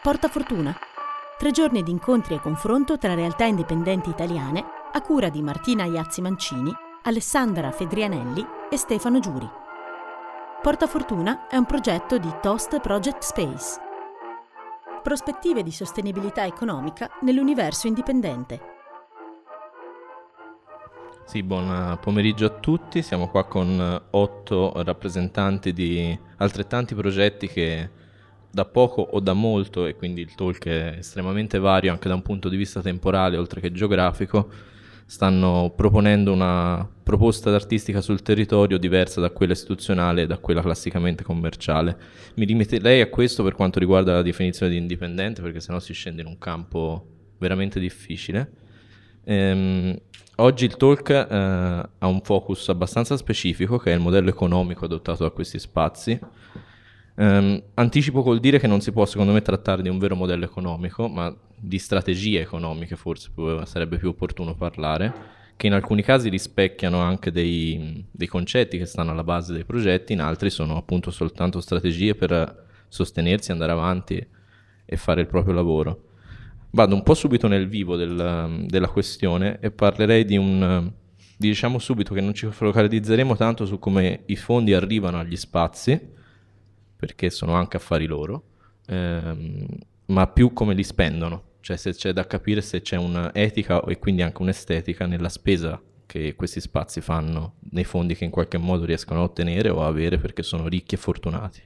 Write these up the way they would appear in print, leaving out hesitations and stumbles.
Porta Fortuna. 3 giorni di incontri e confronto tra realtà indipendenti italiane a cura di Martina Iazzi Mancini, Alessandra Fedrianelli e Stefano Giuri. Porta Fortuna è un progetto di Toast Project Space. Prospettive di sostenibilità economica nell'universo indipendente. Sì, buon pomeriggio a tutti. Siamo qua con 8 rappresentanti di altrettanti progetti che da poco o da molto, e quindi il talk è estremamente vario anche da un punto di vista temporale oltre che geografico, stanno proponendo una proposta artistica sul territorio diversa da quella istituzionale e da quella classicamente commerciale. Mi limiterei a questo per quanto riguarda la definizione di indipendente, perché sennò si scende in un campo veramente difficile. Oggi il talk ha un focus abbastanza specifico, che è il modello economico adottato da questi spazi. Anticipo col dire che non si può, secondo me, trattare di un vero modello economico, ma di strategie economiche forse sarebbe più opportuno parlare, che in alcuni casi rispecchiano anche dei concetti che stanno alla base dei progetti, in altri sono appunto soltanto strategie per sostenersi, andare avanti e fare il proprio lavoro. Vado un po' subito nel vivo della questione e parlerei diciamo subito che non ci focalizzeremo tanto su come i fondi arrivano agli spazi, perché sono anche affari loro, ma più come li spendono, cioè se c'è da capire se c'è un'etica e quindi anche un'estetica nella spesa che questi spazi fanno, nei fondi che in qualche modo riescono a ottenere o a avere perché sono ricchi e fortunati.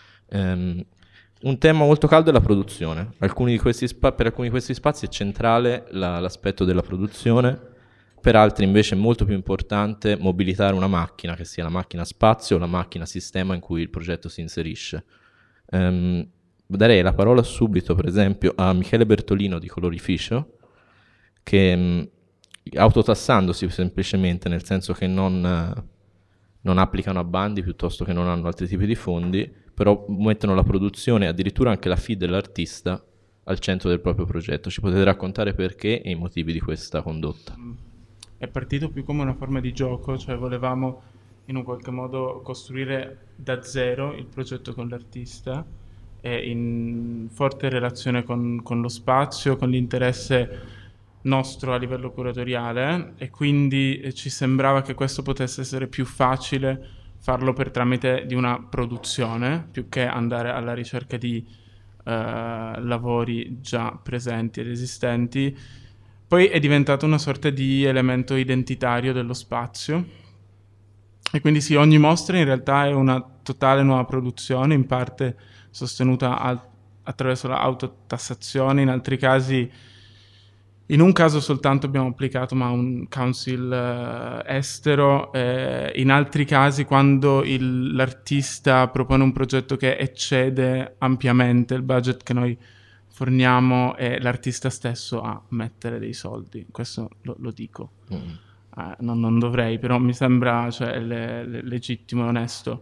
Un tema molto caldo è la produzione. Per alcuni di questi spazi è centrale l'aspetto della produzione, per altri invece è molto più importante mobilitare una macchina, che sia la macchina spazio o la macchina sistema in cui il progetto si inserisce. Darei la parola subito, per esempio, a Michele Bertolino di Colorificio, che autotassandosi semplicemente, nel senso che non applicano a bandi piuttosto che non hanno altri tipi di fondi, però mettono la produzione e addirittura anche la fee dell'artista al centro del proprio progetto. Ci potete raccontare perché e i motivi di questa condotta? È partito più come una forma di gioco, cioè volevamo in un qualche modo costruire da zero il progetto con l'artista e in forte relazione con lo spazio, con l'interesse nostro a livello curatoriale, e quindi ci sembrava che questo potesse essere più facile farlo per tramite di una produzione più che andare alla ricerca di lavori già presenti ed esistenti. Poi è diventato una sorta di elemento identitario dello spazio, e quindi sì, ogni mostra in realtà è una totale nuova produzione, in parte sostenuta attraverso l'autotassazione, in altri casi, in un caso soltanto abbiamo applicato ma un council estero, in altri casi quando l'artista propone un progetto che eccede ampiamente il budget che noi forniamo, è l'artista stesso a mettere dei soldi. Questo lo dico. Non dovrei, però mi sembra legittimo e onesto.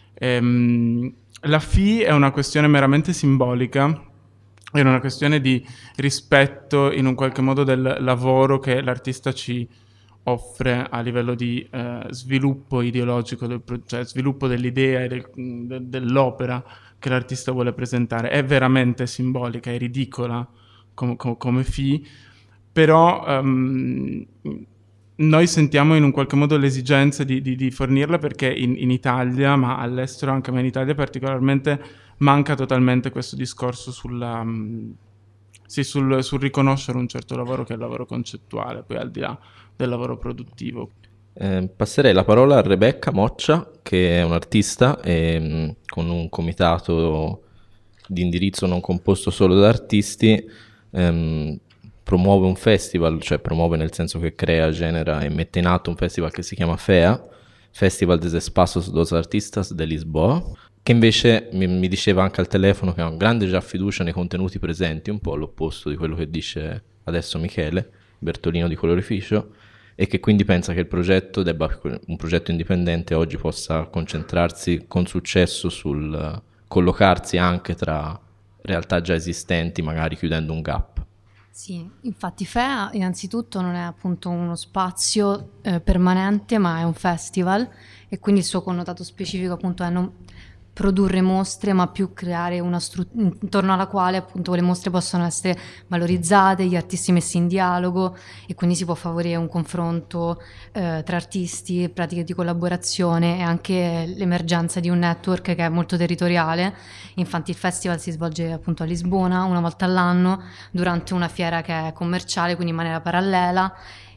La fee è una questione meramente simbolica, è una questione di rispetto in un qualche modo del lavoro che l'artista ci offre a livello di sviluppo ideologico, cioè sviluppo dell'idea e dell'opera che l'artista vuole presentare. È veramente simbolica, è ridicola come fee, però noi sentiamo in un qualche modo l'esigenza di fornirla perché in Italia, ma all'estero anche, ma in Italia particolarmente, manca totalmente questo discorso sul riconoscere un certo lavoro che è il lavoro concettuale, poi al di là del lavoro produttivo. Passerei la parola a Rebecca Moccia, che è un'artista con un comitato di indirizzo non composto solo da artisti, promuove un festival, cioè promuove nel senso che crea, genera e mette in atto un festival che si chiama FEA, Festival des Espaços dos Artistas de Lisboa, che invece mi diceva anche al telefono che ha un grande già fiducia nei contenuti presenti, un po' all'opposto di quello che dice adesso Michele Bertolino di Colorificio, e che quindi pensa che un progetto indipendente oggi possa concentrarsi con successo sul collocarsi anche tra realtà già esistenti, magari chiudendo un gap. Sì, infatti FEA innanzitutto non è appunto uno spazio permanente, ma è un festival, e quindi il suo connotato specifico appunto è non produrre mostre, ma più creare una struttura intorno alla quale appunto le mostre possono essere valorizzate, gli artisti messi in dialogo, e quindi si può favorire un confronto tra artisti, pratiche di collaborazione e anche l'emergenza di un network che è molto territoriale. Infatti il festival si svolge appunto a Lisbona una volta all'anno durante una fiera che è commerciale, quindi in maniera parallela,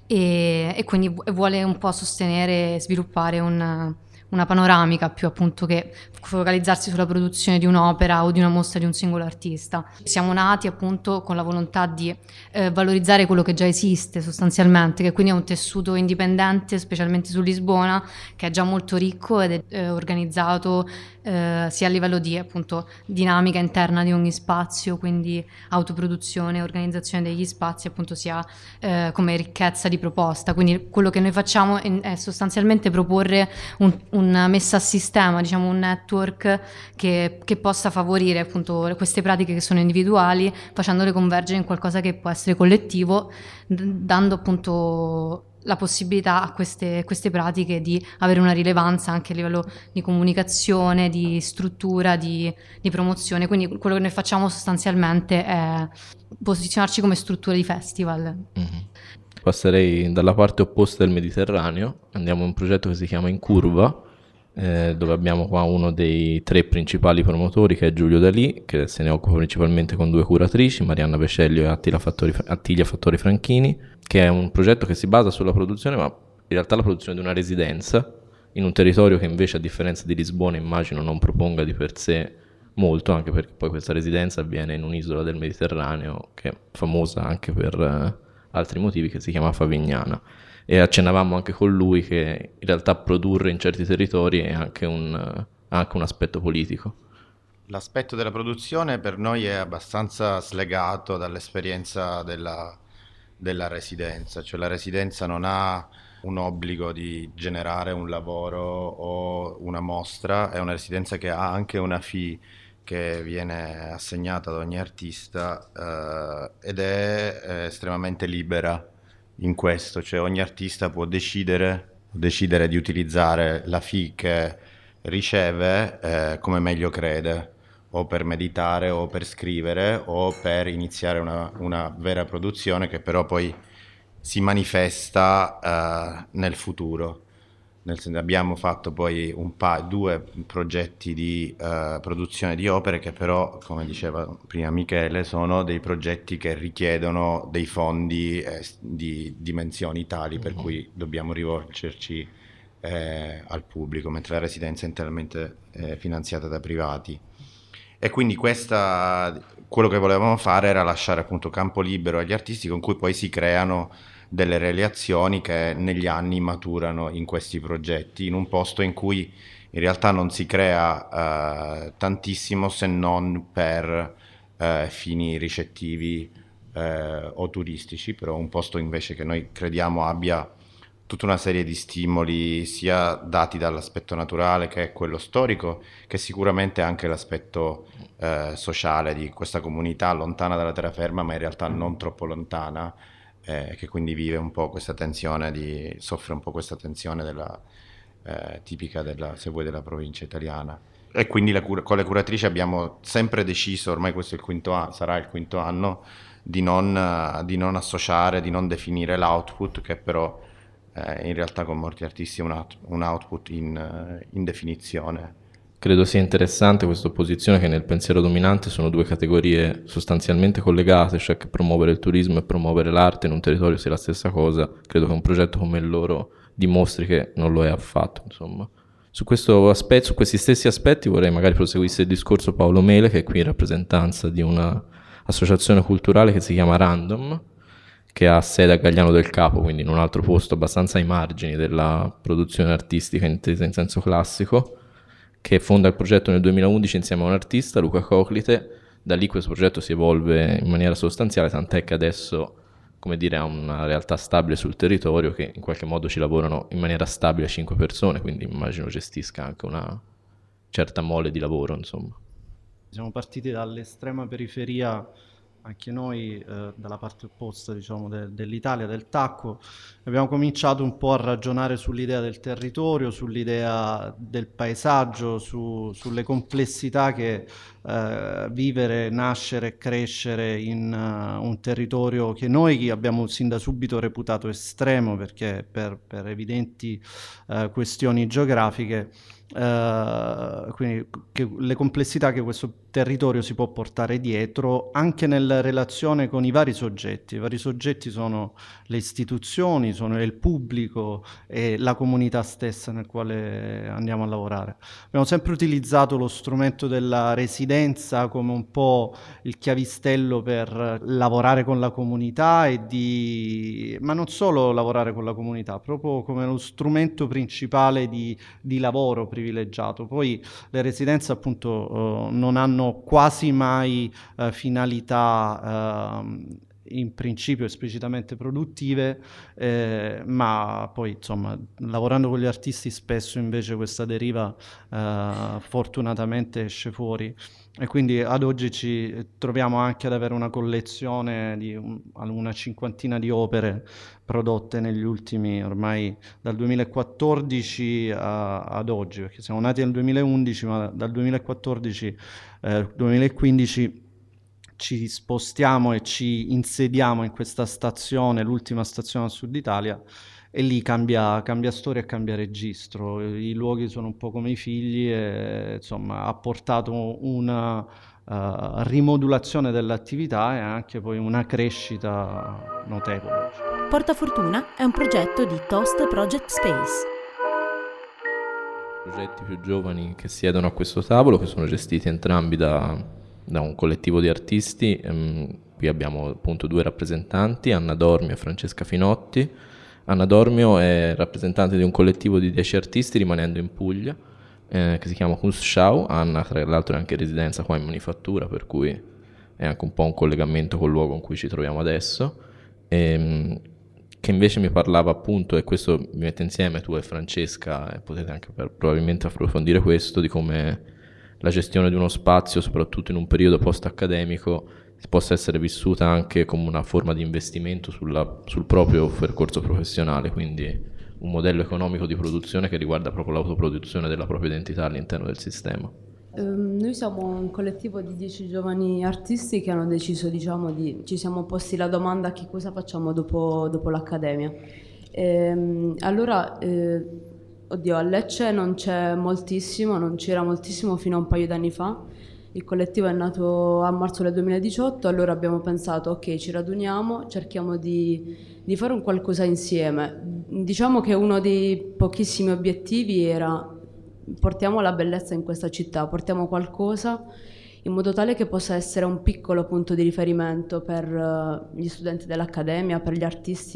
e quindi vuole un po' sostenere e sviluppare una panoramica più appunto che focalizzarsi sulla produzione di un'opera o di una mostra di un singolo artista. Siamo nati appunto con la volontà di valorizzare quello che già esiste sostanzialmente, che quindi è un tessuto indipendente, specialmente su Lisbona, che è già molto ricco ed è organizzato sia a livello di appunto dinamica interna di ogni spazio, quindi autoproduzione, organizzazione degli spazi, appunto sia come ricchezza di proposta. Quindi quello che noi facciamo è sostanzialmente proporre una messa a sistema, diciamo un network che possa favorire appunto queste pratiche che sono individuali, facendole convergere in qualcosa che può essere collettivo, dando appunto la possibilità a queste pratiche di avere una rilevanza anche a livello di comunicazione, di struttura, di promozione. Quindi quello che noi facciamo sostanzialmente è posizionarci come struttura di festival. Mm-hmm. Passerei dalla parte opposta del Mediterraneo, andiamo a un progetto che si chiama In Curva, dove abbiamo qua uno dei 3 principali promotori, che è Giulio Dalì, che se ne occupa principalmente con 2 curatrici, Marianna Pesceglio e Attilia Fattori Franchini, che è un progetto che si basa sulla produzione, ma in realtà la produzione di una residenza in un territorio che invece, a differenza di Lisbona, immagino non proponga di per sé molto, anche perché poi questa residenza avviene in un'isola del Mediterraneo che è famosa anche per altri motivi, che si chiama Favignana. E accennavamo anche con lui che in realtà produrre in certi territori è anche un aspetto politico. L'aspetto della produzione per noi è abbastanza slegato dall'esperienza della residenza, cioè la residenza non ha un obbligo di generare un lavoro o una mostra, è una residenza che ha anche una fee che viene assegnata ad ogni artista ed è estremamente libera in questo, cioè ogni artista può decidere di utilizzare la fee che riceve come meglio crede, o per meditare o per scrivere o per iniziare una vera produzione che però poi si manifesta nel futuro. Abbiamo fatto poi 2 progetti di produzione di opere che però, come diceva prima Michele, sono dei progetti che richiedono dei fondi di dimensioni tali per cui dobbiamo rivolgerci al pubblico, mentre la residenza è interamente finanziata da privati. E quindi quello che volevamo fare era lasciare appunto campo libero agli artisti, con cui poi si creano delle relazioni che negli anni maturano in questi progetti, in un posto in cui in realtà non si crea tantissimo se non per fini ricettivi o turistici, però un posto invece che noi crediamo abbia tutta una serie di stimoli sia dati dall'aspetto naturale che è quello storico, che sicuramente anche l'aspetto sociale di questa comunità lontana dalla terraferma ma in realtà non troppo lontana, che quindi vive un po' questa tensione, soffre un po' questa tensione tipica se vuoi della provincia italiana. E quindi con le curatrici abbiamo sempre deciso, ormai questo è sarà il quinto anno, di non associare, di non definire l'output, che però in realtà con molti artisti è un output in definizione. Credo sia interessante questa opposizione, che nel pensiero dominante sono 2 categorie sostanzialmente collegate, cioè che promuovere il turismo e promuovere l'arte in un territorio sia la stessa cosa. Credo che un progetto come il loro dimostri che non lo è affatto, insomma. Su questi stessi aspetti vorrei magari proseguisse il discorso Paolo Mele, che è qui in rappresentanza di un'associazione culturale che si chiama Random, che ha sede a Gagliano del Capo, quindi in un altro posto abbastanza ai margini della produzione artistica intesa in senso classico, che fonda il progetto nel 2011 insieme a un artista, Luca Coclite. Da lì questo progetto si evolve in maniera sostanziale, tant'è che adesso, come dire, ha una realtà stabile sul territorio, che in qualche modo ci lavorano in maniera stabile 5 persone, quindi immagino gestisca anche una certa mole di lavoro, insomma. Siamo partiti dall'estrema periferia anche noi dalla parte opposta, diciamo, dell'Italia, del Tacco, abbiamo cominciato un po' a ragionare sull'idea del territorio, sull'idea del paesaggio, sulle complessità che vivere, nascere e crescere in un territorio che noi abbiamo sin da subito reputato estremo, perché per evidenti questioni geografiche, quindi le complessità che questo territorio si può portare dietro anche nella relazione con i vari soggetti. I vari soggetti sono le istituzioni, sono il pubblico e la comunità stessa nel quale andiamo a lavorare. Abbiamo sempre utilizzato lo strumento della residenza come un po' il chiavistello per lavorare con la comunità ma non solo lavorare con la comunità, proprio come lo strumento principale di lavoro privilegiato. Poi le residenze appunto non hanno quasi mai finalità in principio esplicitamente produttive, ma poi insomma lavorando con gli artisti spesso invece questa deriva fortunatamente esce fuori, e quindi ad oggi ci troviamo anche ad avere una collezione di una cinquantina di opere prodotte negli ultimi, ormai dal 2014 ad oggi, perché siamo nati nel 2011, ma dal 2014-2015 ci spostiamo e ci insediamo in questa stazione, l'ultima stazione al sud Italia, e lì cambia storia e cambia registro. I luoghi sono un po' come i figli e insomma ha portato una rimodulazione dell'attività e anche poi una crescita notevole. Portafortuna è un progetto di Toast Project Space. Progetti più giovani che siedono a questo tavolo, che sono gestiti entrambi da un collettivo di artisti. Qui abbiamo appunto due rappresentanti, Anna Dormio e Francesca Finotti. Anna Dormio è rappresentante di un collettivo di 10 artisti rimanendo in Puglia, che si chiama Kunstschau. Anna tra l'altro è anche in residenza qua in Manifattura, per cui è anche un po' un collegamento col luogo in cui ci troviamo adesso, che invece mi parlava appunto, e questo mi mette insieme tu e Francesca, e potete anche probabilmente approfondire questo, di come la gestione di uno spazio, soprattutto in un periodo post-accademico, possa essere vissuta anche come una forma di investimento sul proprio percorso professionale, quindi un modello economico di produzione che riguarda proprio l'autoproduzione della propria identità all'interno del sistema. Noi siamo un collettivo di 10 giovani artisti che hanno deciso, diciamo, ci siamo posti la domanda: che cosa facciamo dopo l'accademia. Allora, oddio, a Lecce non c'era moltissimo fino a un paio d'anni fa. Il collettivo è nato a marzo del 2018, allora abbiamo pensato: ok, ci raduniamo, cerchiamo di fare un qualcosa insieme. Diciamo che uno dei pochissimi obiettivi era: portiamo la bellezza in questa città, portiamo qualcosa in modo tale che possa essere un piccolo punto di riferimento per gli studenti dell'accademia, per gli artisti,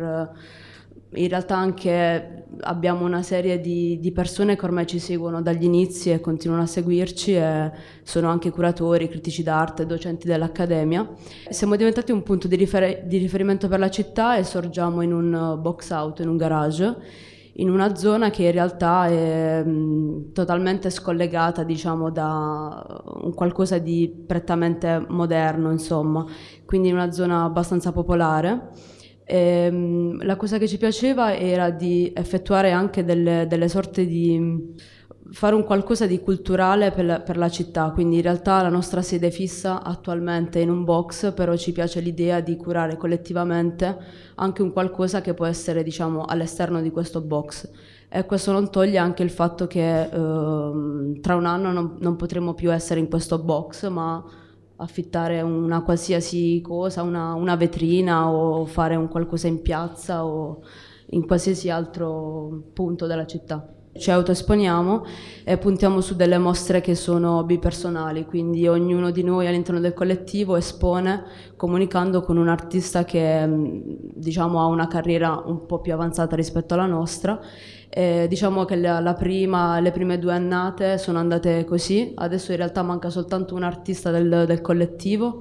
in realtà anche abbiamo una serie di persone che ormai ci seguono dagli inizi e continuano a seguirci, e sono anche curatori, critici d'arte, docenti dell'accademia. Siamo diventati un punto di riferimento per la città e sorgiamo in un box out, in un garage, in una zona che in realtà è totalmente scollegata, diciamo, da un qualcosa di prettamente moderno, insomma, quindi in una zona abbastanza popolare. La cosa che ci piaceva era di effettuare anche delle sorte di fare un qualcosa di culturale per la città, quindi in realtà la nostra sede fissa attualmente è in un box, però ci piace l'idea di curare collettivamente anche un qualcosa che può essere, diciamo, all'esterno di questo box, e questo non toglie anche il fatto che tra un anno non potremo più essere in questo box, ma affittare una qualsiasi cosa, una vetrina, o fare un qualcosa in piazza o in qualsiasi altro punto della città. Ci autoesponiamo e puntiamo su delle mostre che sono bipersonali, quindi ognuno di noi all'interno del collettivo espone comunicando con un artista che, diciamo, ha una carriera un po' più avanzata rispetto alla nostra. Diciamo che le prime 2 annate sono andate così, adesso in realtà manca soltanto un artista del collettivo.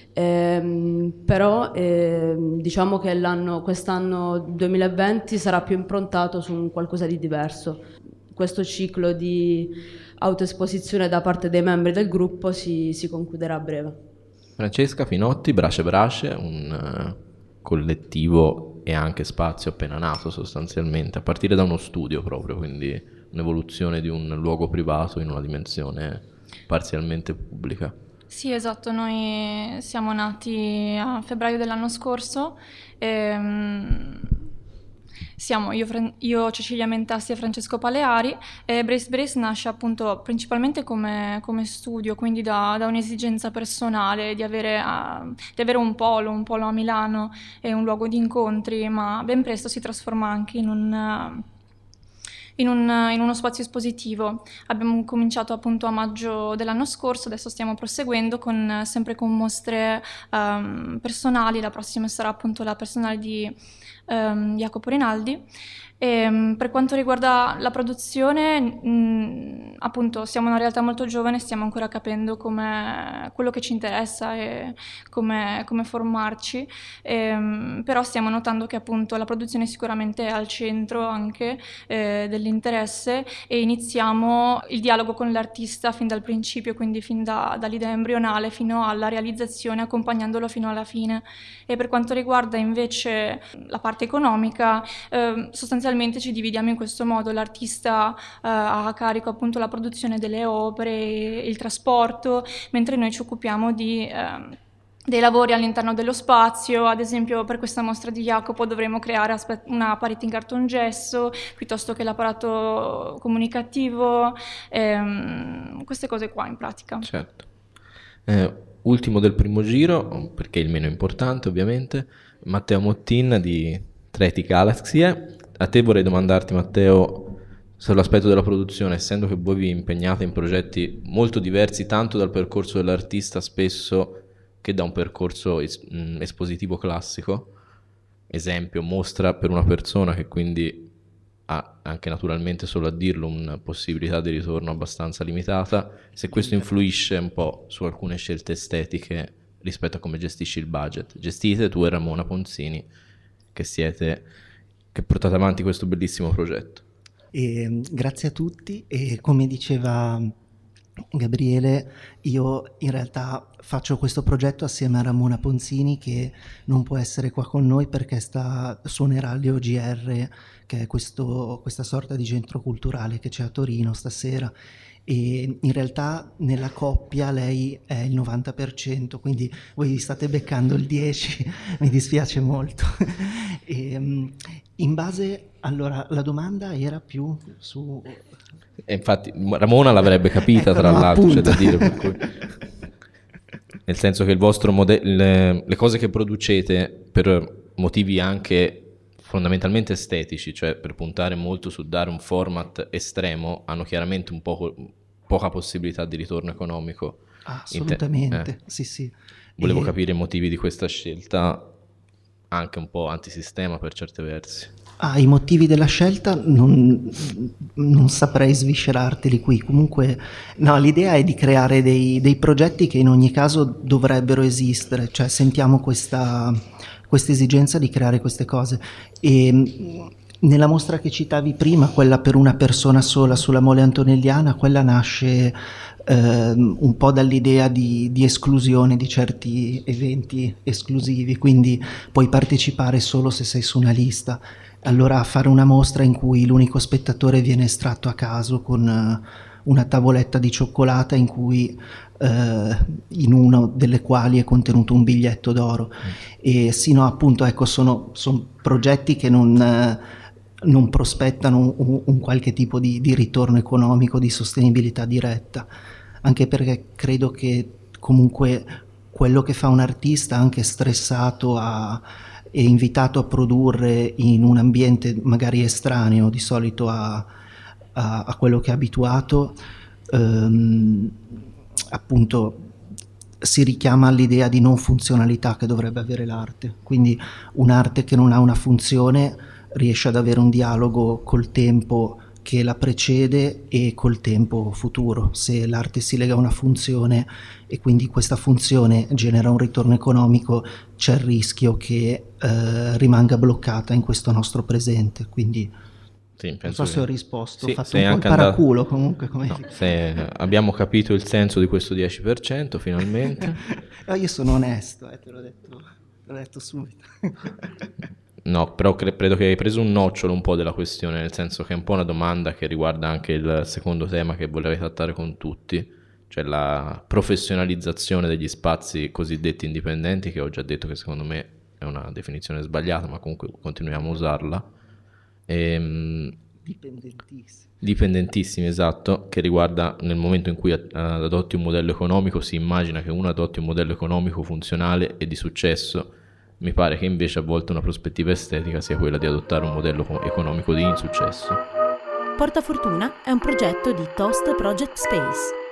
Però diciamo che quest'anno 2020 sarà più improntato su un qualcosa di diverso. Questo ciclo di autoesposizione da parte dei membri del gruppo si concluderà a breve. Francesca Finotti, Brace Brace, un collettivo e anche spazio appena nato sostanzialmente, a partire da uno studio proprio, quindi un'evoluzione di un luogo privato in una dimensione parzialmente pubblica. Sì, esatto, noi siamo nati a febbraio dell'anno scorso. Siamo io, Cecilia Mentassi e Francesco Paleari, e Brace Brace nasce appunto principalmente come studio, quindi da un'esigenza personale di avere un polo a Milano e un luogo di incontri, ma ben presto si trasforma anche in uno spazio espositivo. Abbiamo cominciato appunto a maggio dell'anno scorso, adesso stiamo proseguendo sempre con mostre personali. La prossima sarà appunto la personale di Jacopo Rinaldi. Per quanto riguarda la produzione, appunto siamo una realtà molto giovane, stiamo ancora capendo quello che ci interessa e come formarci, però stiamo notando che appunto la produzione sicuramente è al centro anche dell'interesse, e iniziamo il dialogo con l'artista fin dal principio, quindi fin dall'idea embrionale fino alla realizzazione, accompagnandolo fino alla fine. E per quanto riguarda invece la parte economica, sostanzialmente ci dividiamo in questo modo: l'artista ha a carico appunto la produzione delle opere e il trasporto, mentre noi ci occupiamo dei lavori all'interno dello spazio. Ad esempio per questa mostra di Jacopo dovremo creare una parete in cartongesso, piuttosto che l'apparato comunicativo, queste cose qua in pratica. Certo. Ultimo del primo giro, perché il meno importante ovviamente, Matteo Mottin di Treti Galaxie. A te vorrei domandarti, Matteo, sull'aspetto della produzione, essendo che voi vi impegnate in progetti molto diversi tanto dal percorso dell'artista spesso che da un percorso espositivo classico. Esempio, mostra per una persona che quindi ha anche naturalmente, solo a dirlo, una possibilità di ritorno abbastanza limitata, se questo influisce un po' su alcune scelte estetiche rispetto a come gestisci il budget. Gestite tu e Ramona Ponzini, che portate avanti questo bellissimo progetto. Grazie a tutti, e come diceva Gabriele, io in realtà faccio questo progetto assieme a Ramona Ponzini, che non può essere qua con noi perché suonerà alle OGR, che è questa sorta di centro culturale che c'è a Torino stasera, e in realtà nella coppia lei è il 90%, quindi voi vi state beccando il 10%, mi dispiace molto. In base, allora, la domanda era più su... E infatti Ramona l'avrebbe capita, ecco, tra l'altro, c'è da dire, per cui... Nel senso che il vostro modello, le cose che producete per motivi anche fondamentalmente estetici, cioè per puntare molto su dare un format estremo, hanno chiaramente poca possibilità di ritorno economico. Assolutamente, sì. Volevo capire i motivi di questa scelta, anche un po' antisistema per certi versi. I motivi della scelta non saprei sviscerarteli qui. Comunque, no, l'idea è di creare dei progetti che in ogni caso dovrebbero esistere, cioè sentiamo questa esigenza di creare queste cose. E nella mostra che citavi prima, quella per una persona sola sulla Mole Antonelliana, quella nasce un po' dall'idea di esclusione di certi eventi esclusivi, quindi puoi partecipare solo se sei su una lista. Allora fare una mostra in cui l'unico spettatore viene estratto a caso con una tavoletta di cioccolata in cui in una delle quali è contenuto un biglietto d'oro. E sino appunto, ecco, sono progetti che non prospettano un qualche tipo di ritorno economico, di sostenibilità diretta, anche perché credo che comunque quello che fa un artista, anche stressato è invitato a produrre in un ambiente magari estraneo di solito a quello che è abituato, appunto si richiama all'idea di non funzionalità che dovrebbe avere l'arte. Quindi un'arte che non ha una funzione riesce ad avere un dialogo col tempo che la precede e col tempo futuro. Se l'arte si lega a una funzione e quindi questa funzione genera un ritorno economico, c'è il rischio che rimanga bloccata in questo nostro presente. Quindi Sì, non penso so se ho risposto, sì, ho fatto sei un po' il anche andato- paraculo comunque. Come... No, abbiamo capito il senso di questo 10%, finalmente. No, io sono onesto, te l'ho detto subito. No, però credo che hai preso un nocciolo un po' della questione, nel senso che è un po' una domanda che riguarda anche il secondo tema che volevo trattare con tutti, cioè la professionalizzazione degli spazi cosiddetti indipendenti, che ho già detto che secondo me è una definizione sbagliata, ma comunque continuiamo a usarla. Dipendentissimi, esatto, che riguarda nel momento in cui adotti un modello economico, si immagina che uno adotti un modello economico funzionale e di successo. Mi pare che invece a volte una prospettiva estetica sia quella di adottare un modello economico di insuccesso. Portafortuna è un progetto di Toast Project Space.